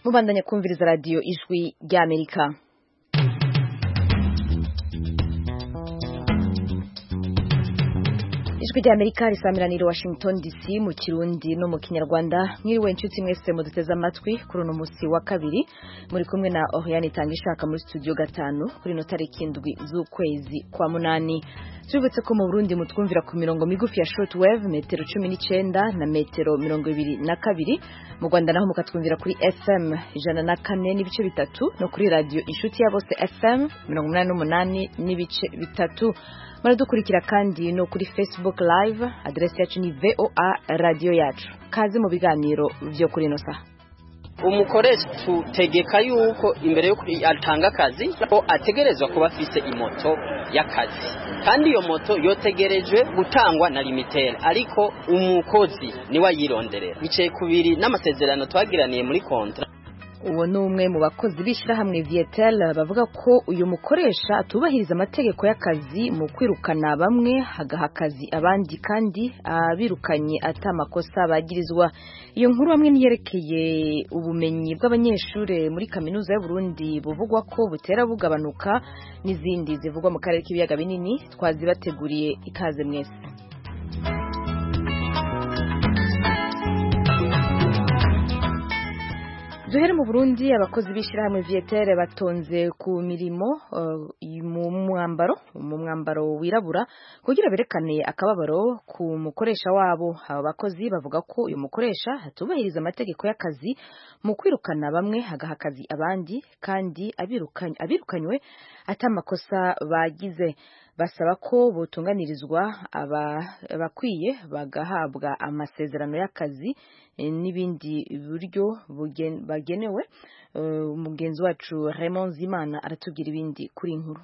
mubandanya kumviriza radio ijwi ry'Amerika. Ijwi ry'Amerika risamiranira Washington DC mu Kirundi no mu Kinyarwanda. Mwiriwe inshuti mwese muduteze amatwi kuri uno musi wa kabiri, muri kumwe na Oriane Tangishaka muri studio 5 kuri no tariki 7 z'ukwezi kwa munani. Tubutse ko mu Burundi mutwumvira ku mirongo migufi ya shortwave metero 19 na metero 22, mu Rwanda naho mukatwumvira kuri FM 104 n'ibice bitatu no kuri radio Inshuti ya Bose FM 88 n'ibice bitatu. Maradukurikira kandi no kuri Facebook live, adresse yacu ni VOA radio yacu. Kazi mu biganiro byo kuri no saha. Umukoresha tutegeka yuko imbere yo atanga akazi ko ategerezwa kuba afise imoto y'akazi, kandi iyo moto yotegerejwe gutangwa na limitere, ariko umukozi niwe ayironderera bicaye kubiri n'amasezerano twagiraniye muri kontra. Uwo ni umwe mu bakozi bishira hamwe Vietel bavuga ko uyu mukoresha atubahiriza amategeko y'akazi mu kwirukana bamwe hagaha akazi abandi, kandi abirukanye atamakosa bagirizwa. Iyo nkuru hamwe niyerekeye ubumenyi bw'abanyeshure muri kaminuza y'u Burundi buvugwa ko butera bugabanuka, n'izindi zivugwa mu karere k'ibiyaga binini twazibateguriye. Ikaze mwese. Duhere mu Burundi, abakozi bishirahamwe Vietel batonze ku mirimo mu mwambaro wirabura kugira berekane akababaro ku mukoresha wabo. Aba bakozi bavuga ko uyu mukoresha hatubahiriza amategeko y'akazi mu kwirukana bamwe hagaha akazi abandi, kandi abirukanywe atamakosa bagize. Basaba ko botunganirizwa abakwiye bagahabwa amasezerano y'akazi n'ibindi buryo bagenewe. Umugenzi wacu Raymond Zimana aratubwira ibindi kuri inkuru.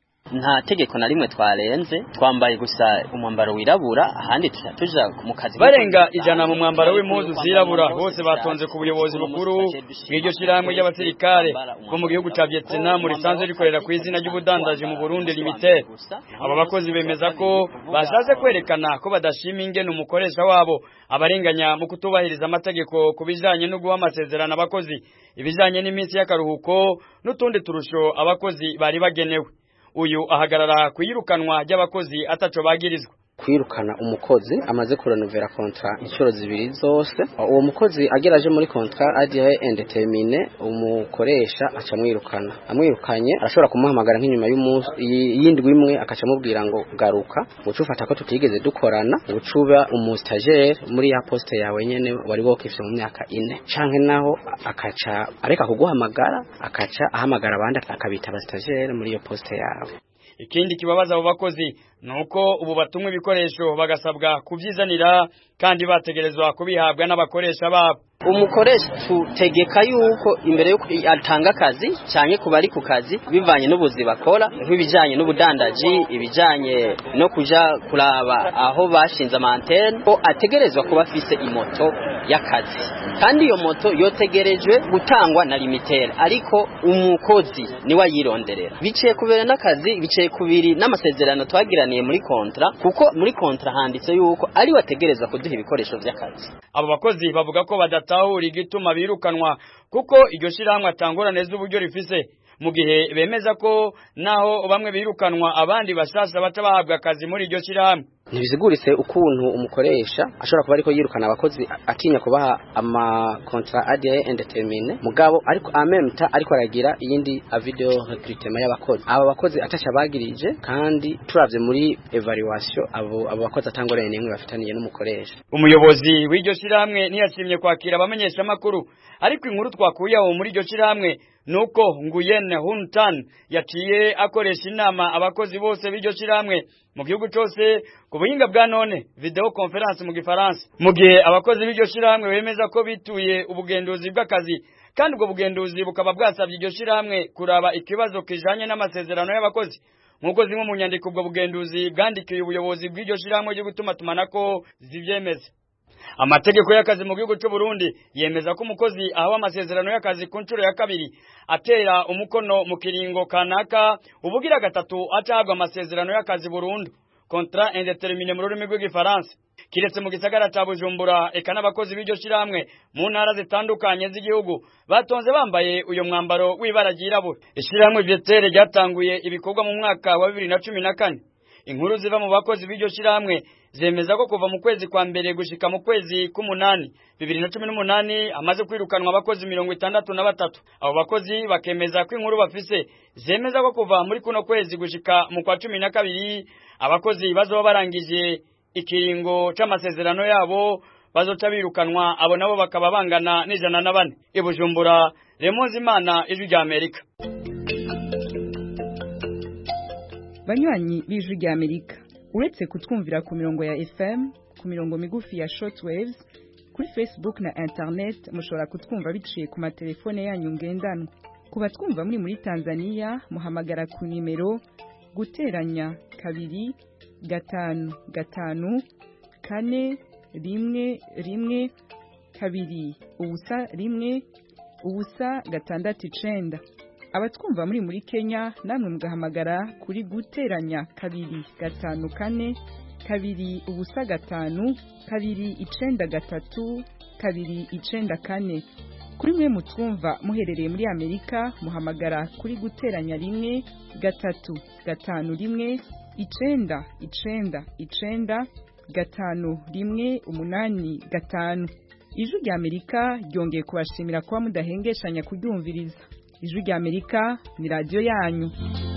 Nta tegeko na rimwe twarenze, twambaye gusa umwambaro wirabura, ahandi tuja mu kazi. Barenga ijana mu mwambaro w'impuzu zirabura, bose batonze ku buyobozi bukuru bw'iryo shirahamwe ry'abasirikare bo mu gihugu ca Vietnam risanzwe rikorera ku izina ry'ubudandaji mu Burundi Limited. Aba bakozi bemeza ko bashatse kwerekana ko badashima ingene umukoresha wabo abarenganya mu kutubahiriza amategeko kubijanye no guha amasezerano abakozi, ibijanye n'iminsi y'akaruhuko n'utundi turusho abakozi bari bagenewe. Uyu ahagarara kuyirukanwa ry'abakozi ataco bagirizwa. Kwirukana umukozi amaze kurenovera kontra inshuro zibiri zose, uwo mukozi ageraje muri kontra agiye indetermine, umukoresha aca mwirukana. Amwirukanye arashobora kumuhamagara nk'inyuma y'indwi imwe akaca mubwira ngo garuka, ucufata ko tutigeze dukorana, ucuba umustagiaire muri ya poste yawe nyene wari wokifye mu myaka 4, canke naho akaca areka kuguhamagara, akaca ahamagara abandi akabita abastagiaire muri iyo poste yawe. Ikindi kibabaza abo bakozi nuko ubu batumwe ibikoresho bagasabwa kuvyizanira, kandi bategerezwa kubihabwa n'abakoresha babo. Umukoresha tutegeka yuko imbere yo atanga akazi cyane kuba ari ku kazi, bivanye n'ubuzi bakora, nk'ibijanye n'ubudandaji, ibijanye no kuja kuraba aho bashinze amantene, ko ategerezwa kuba afise imoto y'akazi, kandi iyo moto yotegerejwe gutangwa na limitere, ariko umukozi niwe ayironderera biciye kubera n'akazi, biciye kubiri n'amasezerano twagiraniye muri kontra, kuko muri kontra handitse yuko ari wategerezwa kuduha ibikoresho by'akazi. Abo bakozi bavuga ko badatahura igituma birukanwa, kuko iryo shirahamwe atangorane z'uburyo rifise, mu gihe bemeza ko naho bamwe birukanwa abandi bashasha baca bahabwa akazi muri iryo shirahamwe. Ntibiziguritse ukuntu umukoresha ashobora kuba ariko yirukana abakozi atinya kubaha ama contrat ADA indetermine, mugabo ariko amemta ariko aragira iyindi video recruitment y'abakozi. Aba bakozi atacha bagirije, kandi turavye muri evaluation abo bakozi atangorene nimwe bafitaniye n'umukoresha. Umuyobozi w'iryo shirahamwe ntiyashimye kwakira abamenyesha makuru, ariko inkuru twakuye aho muri iryo shirahamwe nuko Nguyene Huntan yaciye akoresha inama abakozi bose b'iryo shirahamwe mu gihugu cyose ku buhinga bwa none, video conference mu Gifaransa, mu gihe abakozi b'iryo shirahamwe bemeza ko bituye ubugenduzi bw'akazi, kandi ubwo bugenduzi bukaba bwasabye iryo shirahamwe kuraba ikibazo kijanye n'amasezerano y'abakozi. Nk'uko zimwe mu nyandiko ubwo bugenduzi bwandikiye ubuyobozi bw'iryo shirahamwe ryo gutuma tumanako zivyemeza. Amategeko y'akazi mu gihugu cy'u Burundi yemeza ko umukozi ahawe amasezerano y'akazi ku ncuro ya kabiri atera umukono mu kiringo kanaka, ubugira gatatu acahabwa amasezerano y'akazi burundu, contrat indéterminé mu rurimi rw'igifaransa. kiretse mu gisagara ca Bujumbura eka n'abakozi b'iryo shirahamwe mu ntara zitandukanye z'igihugu batonze bambaye uyo mwambaro w'ibara ryirabura. Ishirahamwe Vyetere ryatanguye ibikorwa mu mwaka wa 2014. Inkuru ziva mu bakozi b'iryo shirahamwe zemeza ko kuva mu kwezi kwa mbere gushika mu kwezi k'umunani 2018 amaze kwirukanwa abakozi 63. Abo bakozi bakemeza ko inkuru bafise zemeza ko kuva muri kuno kwezi gushika mu kwa 12 abakozi bazoba barangije ikiringo c'amasezerano yabo bazoca birukanwa, abo nabo bakaba bangana n'104. I Bujumbura, Remonzi Imana, Ijwi rya Amerika. Banywanyi b'Ijwi rya Amerika, uretse kutwumvira ku mirongo ya FM, ku mirongo migufi ya shortwaves, kuri Facebook na internet mushobora kutwumva biciye ku matelefone yanyu ngendanwa. Kuba twumva muri Tanzania muhamagara ku nimero guteranya 2 5 5 4 1 1 2 ubusa 1 ubusa 6 abatwumva muri Kenya namwe mugahamagara kuri guteranya 2 5 4 2 ubusa 5 2 9 3 2 9 4. Kuri mwe mutwumva muherereye muri Amerika muhamagara kuri guteranya 1 3 5 1 9 9 9 5 1 8 5. Ijwi rya Amerika ryongeye kubashimira kuba mudahengeshanya kuryumviriza. Ijwi rya Amerika ni radio yanyu.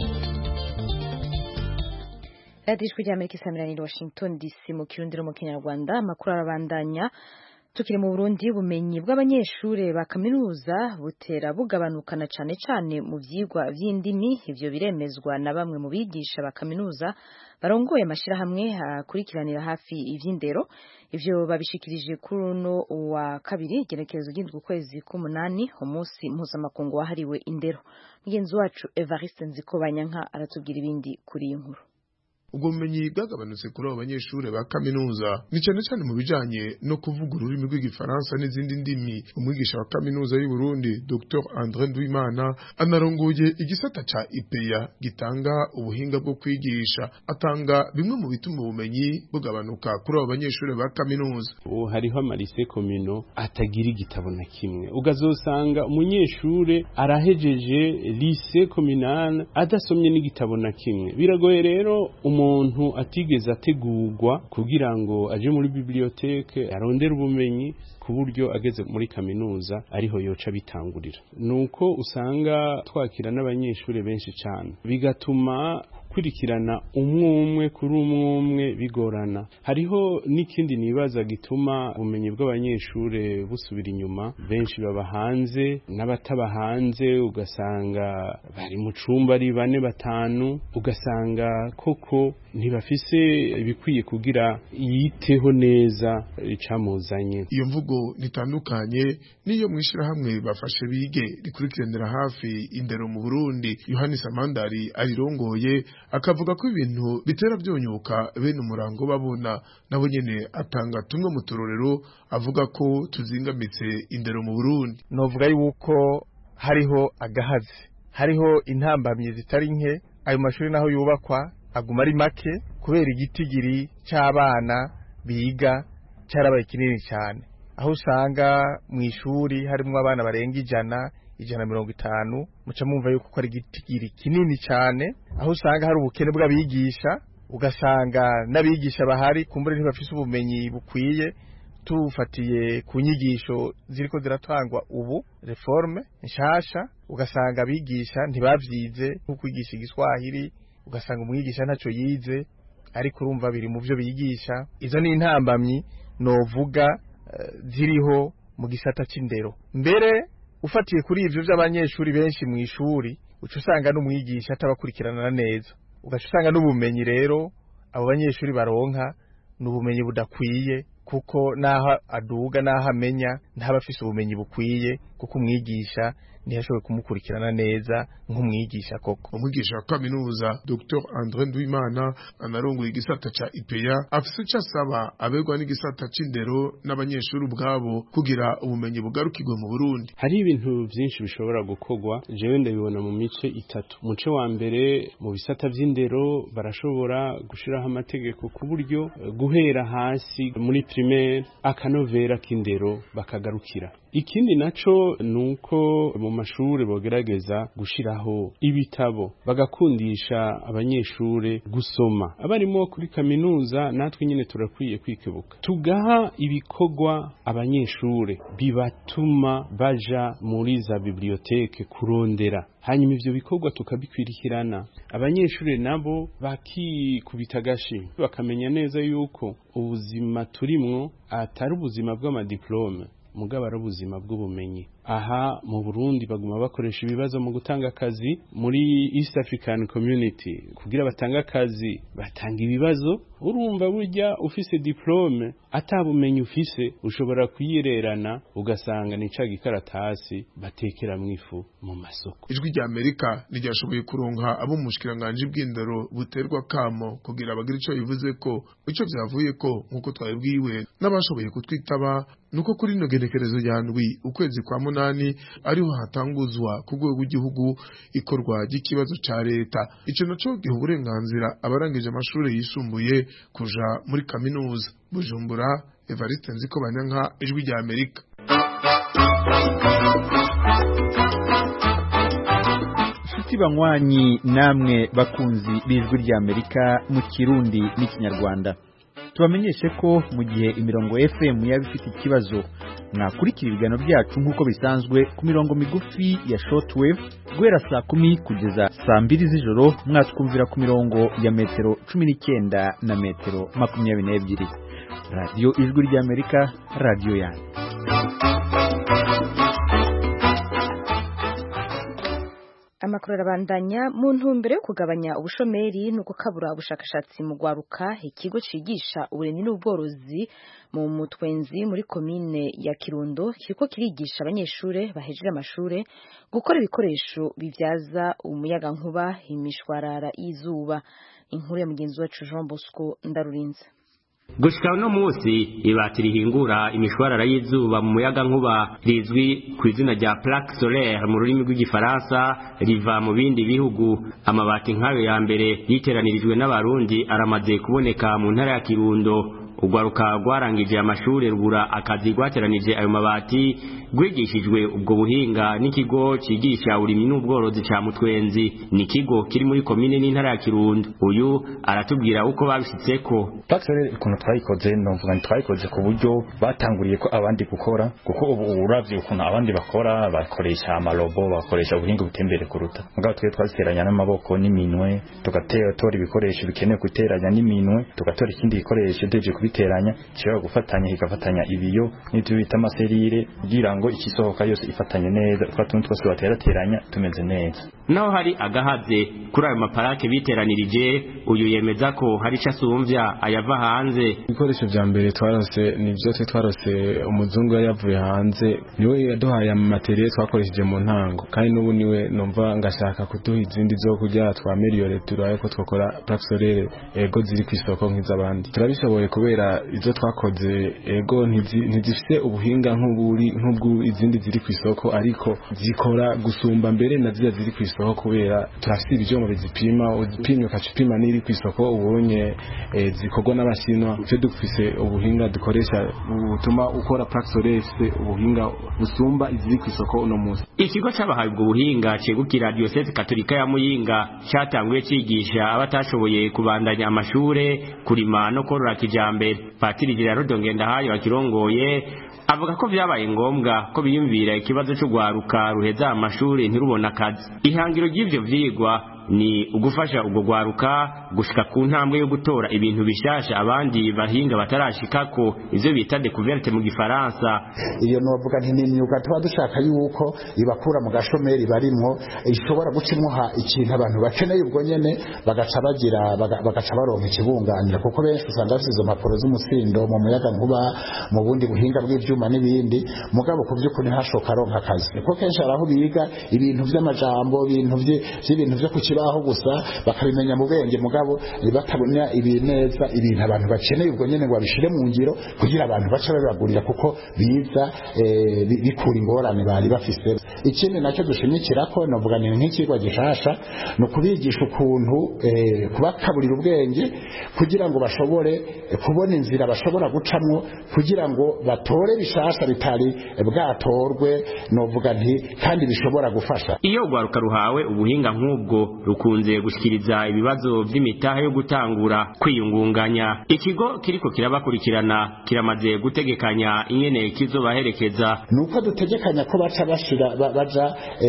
Radio Ijwi rya Amerika isamirana Washington DC mu Kirundi no mu Kinyarwanda. Amakuru arabandanya. Tukiri mu Burundi, ubumenyi bw'abanyeshure ba kaminuza butera bugabanukana cane mu vyigwa vy'indimi. Ivyo biremezwa na bamwe mu bigisha ba kaminuza barongoye amashirahamwe akurikiranira hafi ivy'indero. Ivyo babishikirije kuri uno wa kabiri igenekerezo ry'indwi kwezi k'umunani, umunsi mpuzamakungu wahariwe indero. Mugenzi wacu Evariste Nzikobanyanka aratubwira ibindi kuri iyi nkuru. Ubwo bumenyi bwagabanutse kuri abo banyeshure ba kaminuza ni cyane mu bijanye no kuvuga ururimi rw'igifaransa n'izindi ndimi. Umwigisha wa kaminuza y'u Burundi Dr André Nduwimana anarongoye igisata ca IPEA gitanga ubuhinga bwo kwigisha, atanga bimwe mu bituma ubumenyi bugabanuka kuri abo banyeshure ba kaminuza. Hariho amarise komino atagira igitabo na kimwe, ugazosanga umunyeshure arahejeje lycée communale adasomye n'igitabo na kimwe. Biragoye rero umuntu atigeze ategurwa kugira ngo aje muri biblioteke arondera ubumenyi ku buryo ageze muri kaminuza ariho yoca bitangurira. Nuko usanga twakira n'abanyeshure benshi cyane, bigatuma kurikirana umwe kuri umwe bigorana. Hariho n'ikindi nibaza gituma ubumenyi bw'abanyeshure busubira inyuma. Benshi baba hanze, n'abataba hanze ugasanga bari mu cumba ari 4-5, ugasanga koko ntibafise ibikwiye kugira yiteho neza icamuzanye. Iyo mvugo nitandukanye niyo mwishirahamwe bafashe bige rikurikiranira hafi indero mu Burundi. Yohani Samandari arirongoye akavuga ko ibintu bitera byonyuka bene umurango babona. Nabo nyene atanga tumwe mu turorero avuga ko tuzingamitse indero mu Burundi. Novuga yuko hariho agahazi, hariho intambamye zitari nke. Ayo mashuri naho yubakwa aguma ari make kubera igitigiri cy'abana biga cyarabaye kinini cyane, aho usanga mu ishuri harimo abana barenga 150. Muca mumva yuko ari igitigiri kinini cyane, aho usanga hari ubukene bw'abigisha, ugasanga n'abigisha bahari kumbure ntibafise ubumenyi bukwiye. Tufatiye ku nyigisho ziriko ziratangwa ubu reforme nshasha, ugasanga abigisha ntibavyize nko kwigisha igiswahili, ugasanga umwigisha ntaco yize ariko urumva biri mu byo bigisha. Izo ni intambamyi novuga ziriho mu gisata c'indero. Mbere ufatiye kuri ivyo by'abanyeshuri benshi mu ishuri, uca usanga n'umwigisha atabakurikirana neza, ugaca usanga n'ubumenyi rero abo banyeshuri baronka n'ubumenyi budakwiye, kuko naho aduga naho amenya ntabafise ubumenyi bukwiye, kuko umwigisha ntiyashoboye kumukurikirana neza nk'umwigisha koko. Umwigisha wa kaminuza Dr André Nduwimana anarongoye igisata ca IPEA afise icyo asaba abegwa n'igisata c'indero n'abanyeshuri ubwabo kugira ubumenyi bugarukirwe mu Burundi. Hari ibintu byinshi bishobora gukorwa, jewe ndabibona mu mice itatu. Muce wa mbere mu bisata vy'indero barashobora gushiraho amategeko ku buryo guhera hasi muri primaire akanovera k'indero bakagarukira. Ikindi naco nuko mu mashuri bogerageza gushiraho ibitabo bagakundisha abanyeshure gusoma. Abarimo kuri kaminuza natwe nyine turakwiye kwikebuka tugaha ibikorwa abanyeshure bibatuma baja muri za biblioteke kurondera, hanyuma ivyo bikorwa tukabikwirikirana. Abanyeshure nabo bakikubita gashi bakamenya neza yuko ubuzima turimwo atari ubuzima bw'amadiplome mugabo ari ubuzima bw'ubumenyi. Aha mu Burundi baguma bakoresha ibibazo mu gutanga akazi muri East African Community kugira batanga akazi batanga ibibazo. Urumva burya ufise diplome atabumenyi ufise ushobora kuyirerana ugasanga ni ca gikaratasi batekera mwifu mu masoko. Ijwi rya Amerika ntiryashoboye kuronka abo mushikiranganje bw'indero buterwa kamo kugira bagira ico bivuze ko ico vyavuye ko nkuko twabibwiwe n'abashoboye kutwitaba nuko kuri no genekerezo ya ndwi ukwezi kwa munani ariho hatanguzwa ku rwego rw'igihugu ikorwa ry'ikibazo ca leta. Ico naco giha uburenganzira abarangije amashuri yisumbuye kuja muri kaminuza. Bujumbura, Evariste Nzikobanyanka, Ijwi rya Amerika. Shuti banywanyi namwe bakunzi b'Ijwi rya Amerika mu Kirundi n'Ikinyarwanda, tubamenyeshe ko mu gihe imirongo FM yaba ifite ikibazo mwakurikira ibiganiro byacu nk'uko bisanzwe ku mirongo migufi ya shortwave guhera saa 10 kugeza saa 2 z'ijoro. Mwatwumvira ku mirongo ya metero 19 na metero 22. Radio Ijwi rya Amerika, radio yanyu. Amakuru arabandanya mu ntumbero yo kugabanya ubushomeri no gukabura ubushakashatsi mu gwaruka. Ikigo cigisha uburimyi n'ubworozi mu Mutwenzi muri komine ya Kirundo kiriko kirigisha abanyeshure bahejeje amashure gukora ibikoresho bivyaza umuyaga nkuba imishwarara y'izuba. Inkuru ya mugenzi wacu Jean Bosco Ndarurinze. Gushika no musi ibatiri hingura imishwarara y'izuba mu muyaga nkuba rizwi ku izina rya plaque solaire mu rurimi rw'igifaransa riva mu bindi bihugu. Amabati nkayo ya mbere yiteranirijwe n'abarundi aramaze kuboneka mu ntara ya Kirundo. Ugwaruka rwarangije amashuri rugura akazi rwateranije ayo mabati rwigishijwe ubwo buhinga n'ikigo cigisha uburimyi n'ubworozi ca Mutwenzi. Ni kigo kiri muri komine n'intara ya Kirundo. Uyu aratubwira uko babishitseko. Plaque ukuntu twayikoze novuga twayikoze ku buryo batanguriye ko abandi gukora, kuko ubu uravye ukuntu abandi bakora bakoresha amarobo, bakoresha ubuhinga butembere kuruta. Mugabo twe twaziteranya n'amaboko n'iminwe, tugatora ibikoresho bikenewe guteranya n'iminwe, tugatora ikindi gikoresho deje kubiteranya cyo gufatanya higafatanya ibiyo n'ibyo bita amaserire kugira ngo ikisohoka yose ifatanye neza, twatuntu twose baterateranya tumeze neza. Naho hari agahaze kuri ayo maparake biteranirije, uyu yemeza ko hari casumvya ayava hanze. Ibikoresho vya mbere twarose nivyo twarose umuzungu yavuye hanze, niwe yaduhaye amateriel twakoresheje mu ntango, kandi n'ubu niwe numva ngashaka kuduha izindi zo kujya twameliore turaye ko twakora plaque solaire ego ziri kwisoko nk'izabandi. Turabishoboye kubera izo twakoze ego ntizifite ubuhinga nk'ubwo izindi ziri kwisoko, ariko zikora gusumba mbere na ziri kwisoko kubera turafite ibyuma bizipima, uzipimye ukacipima n'iri kwisoko ubonye zikorwa n'abashinwa. Twe dufise ubuhinga dukoresha butuma ukora plaque solaire ubuhinga busumba iziri kwisoko uno munsi. Ikigo c'abahaye ubwo buhinga cegukira Diocese Katolika ya Muyinga cyatanguye cigisha abatashoboye kubandanya amashure kurima no korora kijambere. Patiri Gerard Ngendahayo akirongoye avuga ko vyabaye ngombwa ko biyumvira ikibazo cyo gwaruka ruheza amashuri ntirubona akazi. Ihangiro ry'ivyo vyigwa ni ugufasha ubwo gwaruka gushika ku ntambwe yo gutora ibintu bishasha abandi bahinga batarashikako ivyo bita découverte mu gifaransa. Iyo novuga nti ni imyuga tuba dushaka yuko ibakura mu gashomeri barimwo ishobora gucimuha ikintu abantu bakeneye ubwo nyene bagaca baronka ikibunganira, kuko benshi usanga bafite izo mpapuro z'umusindo mu muyaga nkuba mu bundi buhinga bw'ivyuma n'ibindi, mugabo ku by'ukuri ntashobora aronka akazi, kuko kenshi araho biga ibintu vy'amajambo ibintu vyo ku kibaho gusa bakabimenya mu benge, mugabo batabona ibineza ibintu abantu bakeneye ubwo nyene ngo babishire mu ngiro kugira abantu bace babagurira, kuko biza bikura ingorane bari bafise. Ikindi nacyo dushimikirako novuga ni nk'ikigwa gishasha no kubigisha ukuntu kubakaburira ubwenge kugira ngo bashobore kubona inzira bashobora gucamwo kugira ngo batore bishasha bitari bwatorwe, novuga nti kandi bishobora gufasha. Iyo gwaruka ruhawe ubuhinga nk'ubwo rukunze gushikiriza ibibazo vy'imitahe yo gutangura kwiyungunganya. Ikigo kiriko kirabakurikirana kiramaze gutegekanya ingene kizobaherekeza. Nuko dutegekanya ko baca baja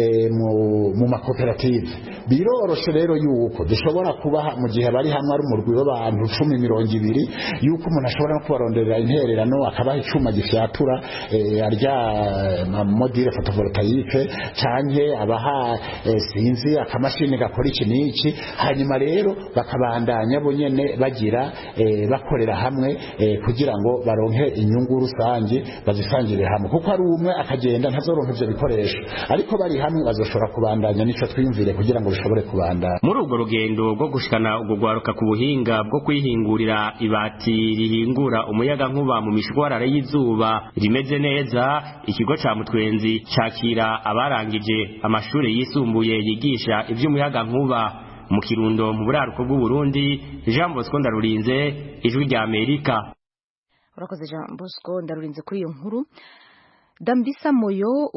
mu makoperative. Biroroshe rero yuko dushobora kubaha mu gihe bari hamwe ari umurwi w'abantu 10-20 yuko umuntu ashobora no kubaronderera intererano akabaha icuma gifyatura arya module photovoltaique canke abaha sinzi akamashini gakora iki n'iki, hanyuma rero bakabandanya bo nyene bagira bakorera hamwe kugira ngo baronke inyungu rusange bazisangire hamwe, kuko ari umwe akagenda ntazoronka ivyo bikoresho, ariko bari hamwe bazoshobora kubandanya nico twiyumvire kugira ngo bishobore kubandanya. Muri ubwo rugendo rwo gushikana ubwo gwaruka ku buhinga bwo kwihingurira ibati rihingura umuyaga nkuba mu mishwarara y'izuba rimeze neza, ikigo ca Mutwenzi cakira abarangije amashuri yisumbuye yigisha ivy'umuyaga nkuba mu Kirundo mu buraruko bw'u Burundi. Jean Bosco Ndarurinze, Ijwi rya Amerika. Urakoze Jean Bosco Ndarurinze kuri iyo nkuru. Dambisa Moyo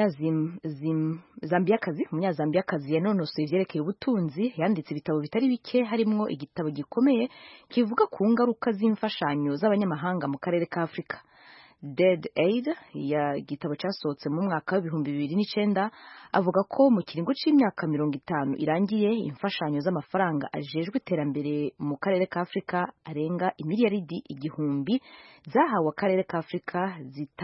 umunyazambiakazi yanonosoye ivyerekeye ubutunzi yanditse ibitabo bitari bike harimwo igitabo gikomeye kivuga ku ngaruka z'imfashanyo z'abanyamahanga mu karere ka Afrika. Dead Aid ya gitabo cyasohotse mu mwaka wa 2009 avuga ko mu kiringo c'imyaka 50 irangiye imfashanyo z'amafaranga ajejwe iterambere mu karere ka Afrika arenga imiliyaridi 1,000 zahawe akarere ka Afrika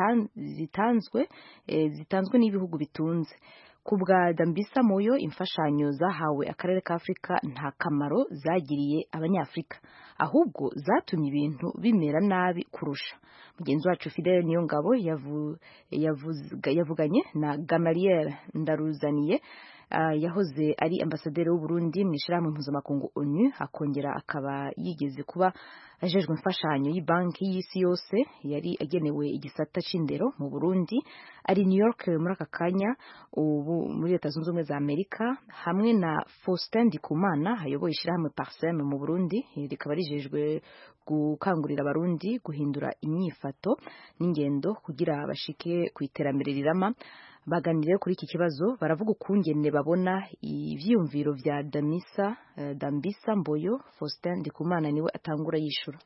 zitanzwe n'ibihugu bitunze. Kubwa Dambisa Moyo imfashanyo zahawe akarere ka Afrika nta kamaro zagiriye abanyafrika, ahubwo zatumye ibintu bimera nabi kurusha. Mugenzi wacu Fidel Niyongabo yavuganye na Gamaliel Ndaruzaniye yahoze ari ambasaderi w'u Burundi mu ishirahamwe mpuzamakungu ONU, akongera akaba yigeze kuba ajejwe imfashanyo y'Ibanki y'Isi yose yari agenewe igisata c'indero mu Burundi. Ari New York muri aka kanya ubu muri Leta Zunze Ubumwe za Amerika, hamwe na Faustin Ndikumana ayoboye ishirahamwe Parsem mu Burundi rikaba rijejwe gukangurira abarundi guhindura inyifato n'ingendo kugira bashike ku iterambere rirama. Baganiriye kuri iki kibazo baravuga ukungene babona ivyiyumviro vya Dambisa Mboyo. Faustin Ndikumana niwe atangura yishura.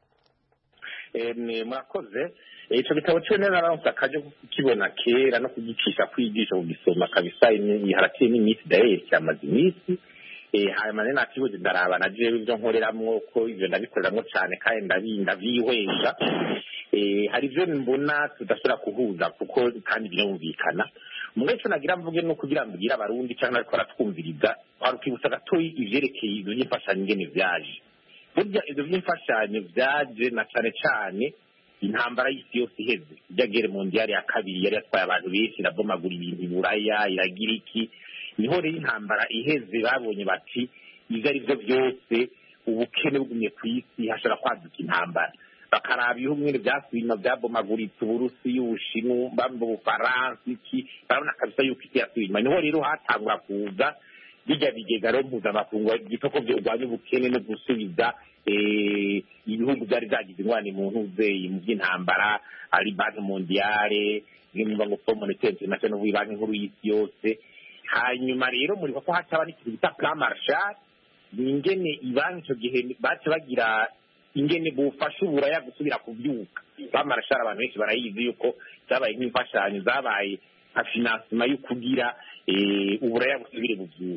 Mwakoze ico gitabo cyo nararonse akaje kukibona kera no kugicisha kwigisha kugisoma kabisa haratiye n'iminsi daye cyamaze iminsi hanyuma rero nakibuze ndaraba naje ibyo nkoreramwo ko ivyo ndabikoreramwo cyane kandi ndabihweza hari ivyo mbona tudashobora kuhuza kuko kandi birumvikana. Mweco nagira mvuge no kugira mbwira abarundi cyangwa ariko aratwumviriza arukibutsa gatoyi ivyerekeye ivyo nyifashanyo ingene vyaje. Burya ivyo vy'imfashanyo vyaje na cane intambara y'isi yose iheze, ijya mondiale ya kabiri yari yatwaye abantu benshi irabomagura ibintu iburaya iragira iki, niho rero intambara iheze babonye bati ivyo ari vyo vyose ubukene bugumye ku isi hashobora kwaduka intambara, bakaraba ibihugu nyene vyasubima vyabomaguritse Uburusiya, Ubushinwa, Ubufaransa iki, barabona kabisa yuko isi yasubima. Niho rero hatangura kuza bijya bigega rero mpuzamakungu igitoko vyo urwanya ubukene no gusubiza ibihugu byari byagize ingwani mu ntuzeyi mu by'intambara, ari Banki Mondiale n'imbango Fond Monetaire International n'Banki Nkuru y'Isi yose. Hanyuma rero muri ko hataba n'ikintu bita Plan Marshall, ingene ibanki icyo gihe bace bagira ingene bufasha uburaya gusubira kubyuka. Plan Marshall abantu benshi barayizi yuko zabaye nk'imfashanyo zabaye nka financement yo kugira uburaya busubire bubyuke.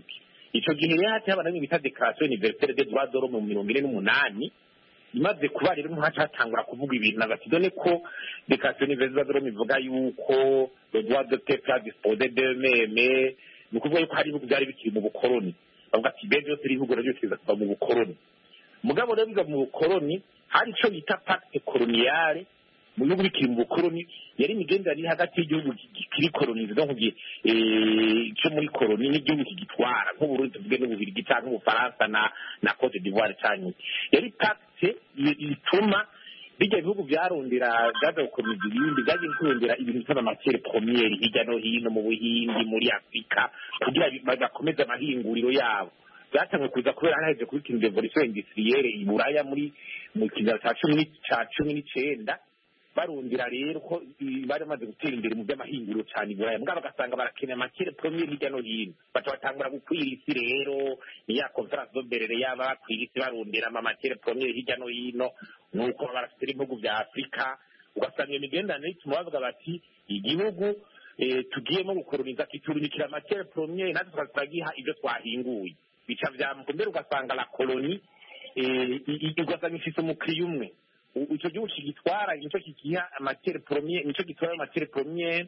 ico gihe rero hati haba bita Declaration Universelle des Droits de l'Homme mu 1948 imaze kuba rero ntaca hatangura kuvuga ibintu nagati done ko Declaration Universelle des Droits de l'Homme ivuga yuko le droit de peuple à disposer d'eux-mêmes ni ukuvuga yuko hari ibihugu byari bikiri mu bukoroni bavuga ati ibyo byose ibihugu nabyo bikiza kuva mu bukoroni mugabo rero biga mu bukoroni hari ico bita pacte coloniale mu bihugu bikiri mu bukoroni yari imigenderanire hagati y'igihugu kiri kolonize donc cyo muri koloni n'igihugu kigitwara nk'Uburundi tuvuge n'Ububirigi cyangwa n'Ubufaransa na Cote d'Ivoire cyane yari pacte ituma bijya bihugu byarondera byaza gukomeza ibindi byagiye kurondera ibintu by'amatiere première hirya no hino mu Buhindi muri Afrika kugira bagakomeza amahinguriro yabo byatangwe kuza kubera haraje kuri kin revolution industrielle i Buraya mu kinyarwanda ca 19 barundira rero ko bari bamaze gutera imbere mu by'amahinguriro cyane Buraya mbwa bagasanga barakeneye amatiere première hirya no hino batangura gukwira isi rero ni ya conference d'Oberere yaba bakwira isi barundira amatiere première hirya no hino nuko barafite ibihugu bya Afrika ugasanga imigenderanire ituma bavuga bati igihugu tugiyemo gukoroniza kiturunikira amatiere première natwe twagiha ibyo twahinguye bica mbere ugasanga la colonie ugasanga ifite umukiriya umwe icyo gihugu kigitwara nicyo kigiha amatiere première nicyo gitwara amatiere première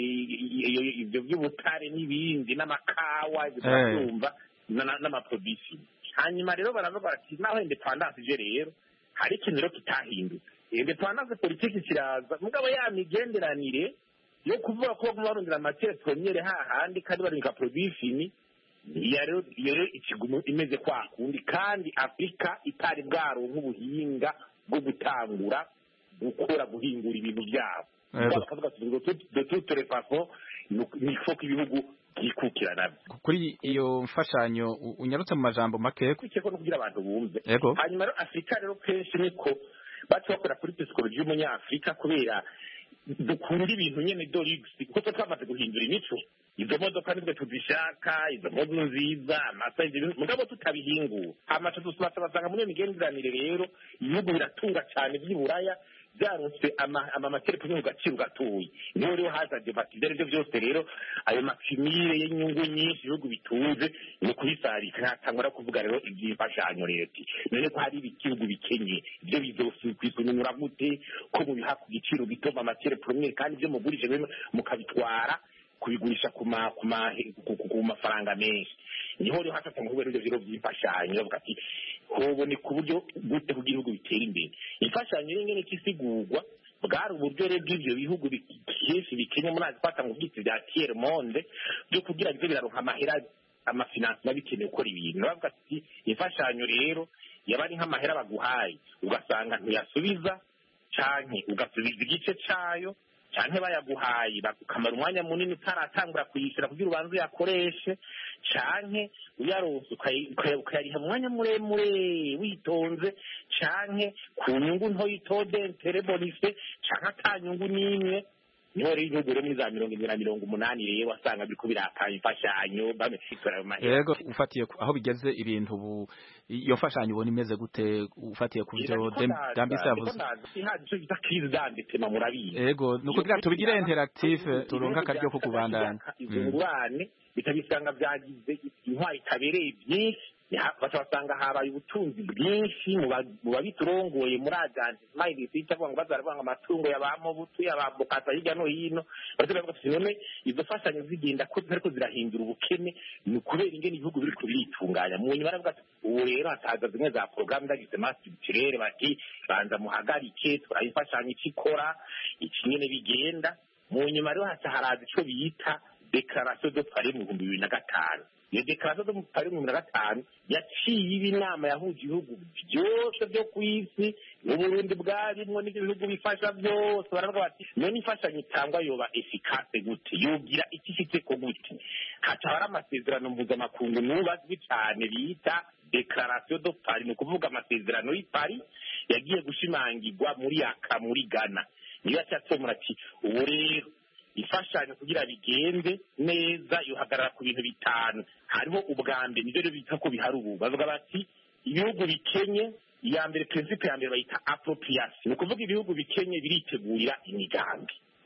ibyo by'ubutare n'ibindi n'amakawa ibyo byumva n'amaproduction hanyuma rero baravuga bati naho independence je rero hari ikintu rero kitahindutse independence politique kiraza mugabo ya migenderanire yo kuvuga ko barondera amatiere première hahandi kandi barindika production rero ikigumu imeze kwa kundi kandi Afrika itari bwaro nk'ubuhinga bwo gutangura gukora guhingura ibintu byabo bakavuga de toute façon ni faut que ibihugu byikukira nabyo kuri iyo mfashanyo unyarutse mu majambo make kuko no kugira abantu bumve hanyuma rero Afrika rero kenshi niko bacu bakora kuri psychology y'umunyafrika kubera dukunda ibintu nyene dorix kuko twamaze guhindura imico izo modoka nibwo tuzishaka izo modoka nziza amasaje mugabo tutabihingura amacu dusanga muri migenderanire rero ibihugu biratunga cyane by'Iburaya byaronse amamatere kumwe gaciro gatuye niho rero haza debate ibyo byose rero ayo makimire y'inyungu nyinshi ibihugu bitunze ni kubisarika ntatangura kuvuga rero iby'imfashanyo leta none ko hari ibihugu bikenye ibyo bizosukwisunura gute ko mu biha ku giciro gito amatere premier kandi ibyo mugurije mukabitwara kubigurisha ku mafaranga menshi niho rero hatatanga kubera ibyo biro by'imfashanyo bavuga ati hobone ku buryo gute kugira ibihugu bitera imbere imfashanyo rero nyene kisigurwa bwari uburyo rero bw'ibyo bihugu byinshi bikenye muri azifata mu byitsi bya tiers monde byo kugira ngo biraronka amahera amafinansi babikeneye gukora ibintu bavuga ati imfashanyo rero yaba ari nk'amahera baguhaye ugasanga ntiyasubiza canke ugasubiza igice cayo canke bayaguhaye bakamara umwanya munini utaratangura kuyishyura kugira ubanze uyakoreshe canke uyaronse ukayariha umwanya muremure witonze canke ku nyungu nto yitode terebonise canke ata nyungu n'imwe niho rero ibihugu rero muri za 280 rero wasanga biriko biratanga imfashanyo bamefitira ayo mahera yego ufatiye aho bigeze ibintu ubu iyo mfashanyo ubona imeze gute ufatiye ku byo dambisa yavuze cyo bita crise d'endettement murabizi yego nuko kugira tubigire interactive turonka akaryo ko kubandanya ingurane bitabisanga byagize intwari tabereye byinshi basanga habaye ubutunzi bwinshi mu babiturongoye muri agenti smile cyangwa ngo bazarabanga amatungo y'abamobutu y'ababukata hirya no hino baravuga ati none izo fashanyo zigenda ko ariko zirahindura ubukene ni kubera ingene ibihugu biri kubitunganya mu nyuma baravuga ati ubu rero hataza zimwe za programme ndagize master kirere bati banza muhagarike turayifashanya ikikora ikinyene bigenda mu nyuma rero haraza ico biyita Declaration de Paris mu 2005 iyo Declaration de Paris mu 2005 yaciye ibinama yahuje ibihugu byose byo ku isi n'Uburundi bwarimwo n'ibyo bihugu bifasha byose baravuga bati none ifashanyo itangwa yoba efficace gute yogira ikishitse ko gute hatara amasezerano mpuzamakungu n'ubazwi cyane bita Declaration de Paris ni kuvuga amasezerano y'i Paris yagiye gushimangirwa muri Ghana niyo yacatsomura ati ubu rero ifashanyo kugira bigende neza yohagarara ku bintu bitanu hariho ubwambe nivyo rero bita ko bihari ubu bavuga bati ibihugu bikenye iya mbere principe ya mbere bayita appropriation ni ukuvuga ibihugu bikenye biritegurira imigambi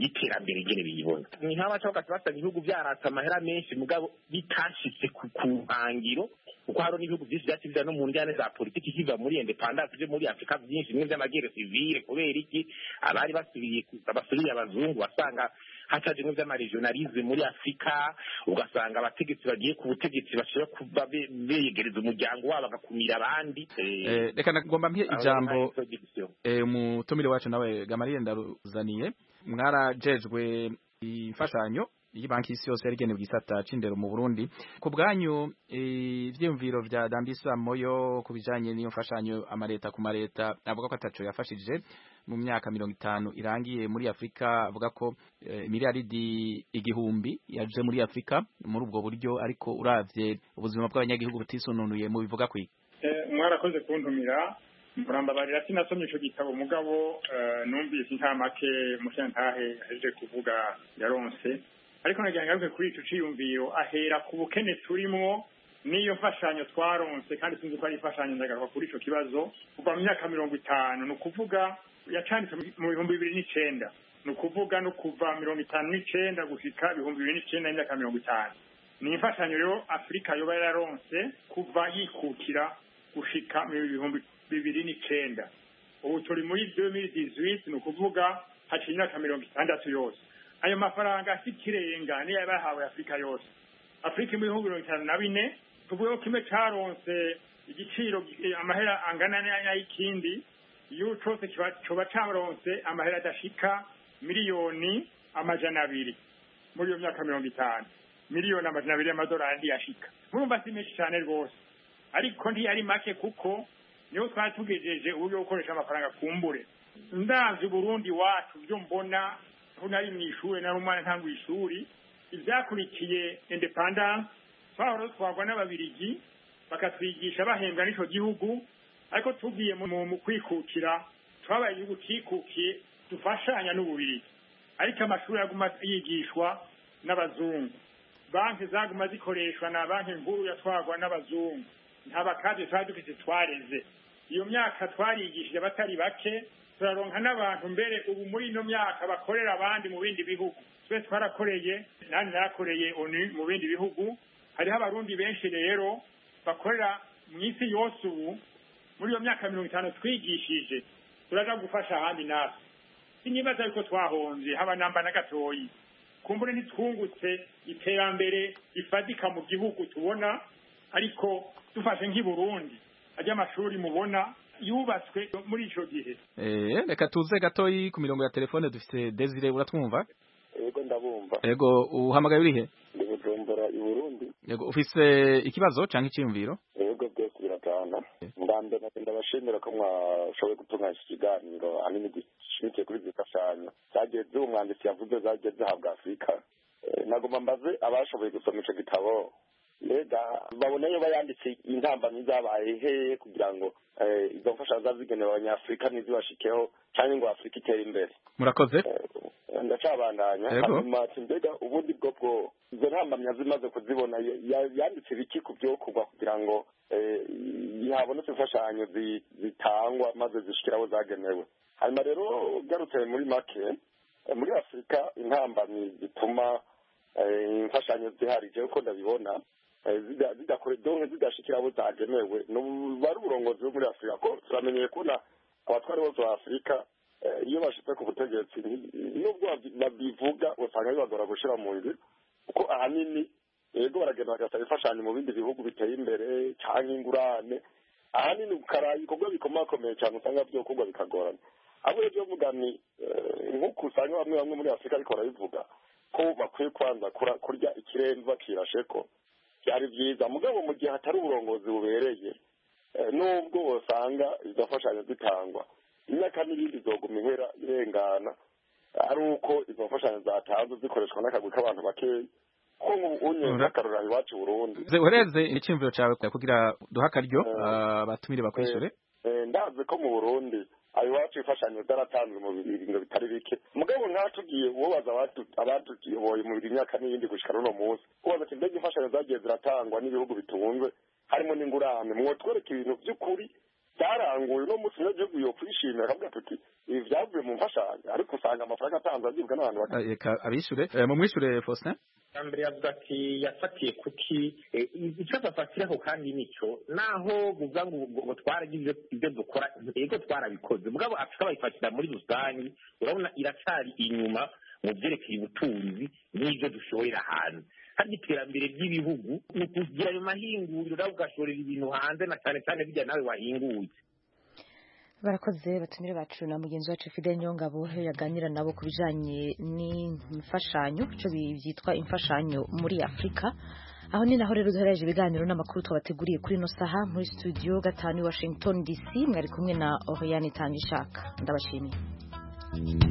y'iterambere ingene biyibona ni nk'abaca bagasanga ibihugu byaratse amahera menshi mugabo bitashitse ku nkangiro kuko hari n'ibihugu byinshi byaciye no mu njyane za politiki kiva muri independence byo muri Afrika byinshi bimwe by'amagere civile kubera iki abari basubiriye abazungu basanga hataje bimwe by'amaregionalisme muri Afrika ugasanga abategetsi bagiye ku butegetsi bashobora kuba begereza umuryango wabo bagakumira abandi reka nagomba mpiye ijambo umutumire wacu nawe Gamaliel Ndaruzaniye mwarajejwe imfashanyo y'Ibanki y'Isi yose yarigenewe gisata c'indero mu Burundi ku bwanyu ivyumviro vya Dambisa Moyo kubijanye n'iyo mfashanyo amareta ku mareta avuga ko ataco yafashije mu myaka 50 irangiye muri Afrika avuga ko miliyaridi igihumbi yaje muri Afrika muri ubwo buryo ariko uravye ubuzima bw'abanyagihugu butisonunuye mu bivuga kwiki mwarakoze kuntumira murambabarira sinasomye ico gitabo mugabo numvise intamake mushantahe aje kuvuga yaronse ariko nagira ngaruke kuri ico ciyumviro ahera ku bukene turimo niyo mfashanyo twaronse kandi sinzi ko ari imfashanyo ndagaruka kuri ico kibazo kuva mu myaka 50 no kuvuga yacanditse mu 2009 no kuvuga no kuva 59 gushika 2009 n'imyaka 50 ni imfashanyo rero Afrika yoba yararonse kuva yikukira gushika mu 2009 ubu turi muri 2018 no kuvuga haciye imyaka 60 yose ayo mafaranga asikirenga niyo yabahawe Afrika yose Afrika mu bihugu 54 tuvuye ko kimwe caronse igiciro amahera angana n'ayikindi iyo cyose coba caronse amahera adashika miliyoni amajana 2 muri iyo myaka 50 miliyoni amajana 2 y'amadolari ndi yashika murumva si menshi cyane rwose ariko ntiyari make kuko niyo twatugejeje uburyo gukoresha amafaranga kumbure ndavye Burundi wacu byo mbona nari mw'ishure nari umwana ntangu ishuri ivyakurikiye independence twahora twagwa n'ababirigi bakatwigisha bahembwa n'ico gihugu ariko tugiye mu kwikukira twabaye igihugu kikukiye dufashanya n'ububirigi ariko amashuri yaguma yigishwa n'abazungu banki zaguma zikoreshwa na banki nkuru yatwagwa n'abazungu nta bakaje twadufite twareze iyo myaka twarigishije abatari bake turaronka n'abantu mbere ubu muri ino myaka bakorera abandi mu bindi bihugu twese twarakoreye nani narakoreye ONU mu bindi bihugu hariho abarundi benshi rero bakorera mu isi yose ubu muri iyo myaka 50 twigishije turaja gufasha ahandi natwe sinibaza yuko twahonze haba namba na gatoyi kumbure ntitwungutse iterambere ifadika mu gihugu tubona ariko dufashe nk'i Burundi ajya amashuri mubona yubatswe muri ico gihe reka tuze gatoyi ku mirongo ya telefone dufite Desire uratwumva yego ndabumva yego uhamagaye urihe ndi Bujumbura i Burundi yego ufise ikibazo canke iciyumviro yego byose biratana ndambere ndabashimira ko mwashoboye gutunganya ikiganiro hanini gishimikiye kuri zifashanyo cyageze umwanditsi yavuze zageze habwa Afrika nagoma mbaze abashoboye gusoma ico gitabo mbega babona yo bayanditse intambamyi zabaye he kugira ngo izo mfashanyo zazigenewe abanyafrika ntizibashikeho cyangwa ngo Afrika itere imbere murakoze ndacabandanya hanyuma mbega ubundi bwo izo ntambamyi zimaze kuzibona yanditse biki ku byokorwa kugira ngo habonetse imfashanyo zitangwa maze zishikira abo zagenewe hanyuma rero ugarutse muri make muri Afrika intambamyi zituma imfashanyo ziharije uko ndabibona zidashikira abo zagenewe bari uburongozi bwo muri Afrika ko turamenyeye kubona abatwari bose ba Afrika iyo bashitse ku butegetsi nubwo babivuga usanga bibagora gushira mu ngiro kuko ahanini yego baragenda bagasaba imfashanyo mu bindi bihugu biteye imbere cyangwa ingurane ahanini ukaraye ibikorwa bikomakomeye cyane usanga byokorwa bikagorana abo rero vuga ni nk'uko usanga bamwe muri Afrika ariko barabivuga ko bakwiye kwanza kurya ikiremva kirasheko byari byiza mugabo mu gihe hatari uburongozi bubereye nubwo usanga izo mfashanyo zitangwa imyaka n'ibindi zoguma ihera irengana ari uko izo mfashanyo zatanzwe zikoreshwa n'akagwi k'abantu bakeya ko unye akarura iwacu Burundi ureze icyumviro cyawe kugira duha akaryo batumire bakwishure ndazi ko mu Burundi iwacu imfashanyo zaratanzwe mu biringo bitari bike mugabo nkatugiye ubaza abatukiyoboye mu myaka n'iyindi gushika no munsi ubaza ati mbega imfashanyo zagiye ziratangwa n'ibihugu bitunzwe harimo n'ingurane mwotwereka ibintu by'ukuri byaranguye no munsi n'igihugu yo kwishimira akavuga tuti ibi byavuye mu mfashanyo ariko usanga usanga amafaranga atanze agibwa n'abantu reka abishure mu mwishure Faustin mbere yavuga ati yafatiye kuki icyo bafatiraho kandi nico naho buvuga ngo twaragize ibyo dukora yego twarabikoze mugabo afika bayifatira muri rusangi urabona iracari inyuma mu byerekeye ubutunzi n'ibyo dushorera hanze hari iterambere ry'ibihugu ni kugira ayo mahinguriro nawe ugashorera ibintu hanze na cyane cyane bijya nawe wahinguye barakoze batumire bacu na mugenzi wacu Fidel Nyongabo yaganira nabo ku bijanye n'imfashanyo cyo byitwa imfashanyo muri Afrika aho ni naho rero duhereje ibiganiro n'amakuru twabateguriye kuri no saha muri studio 5 Washington DC mwari kumwe na Oriane Tangishaka ndabashimiye